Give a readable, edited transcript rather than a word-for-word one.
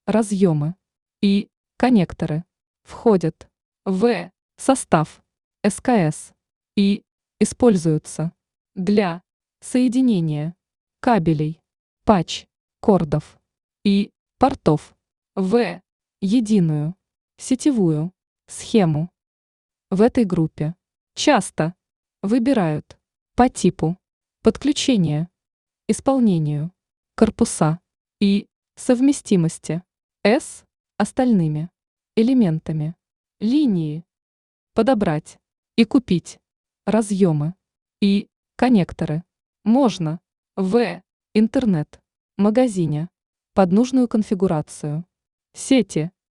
разъемы и коннекторы входят в состав СКС и используются для соединения кабелей, патч, кордов и портов в единую сетевую схему. В этой группе часто выбирают по типу подключения, исполнению, корпуса и совместимости с остальными элементами линии, подобрать и купить разъемы и коннекторы можно в интернет-магазине под нужную конфигурацию. Сети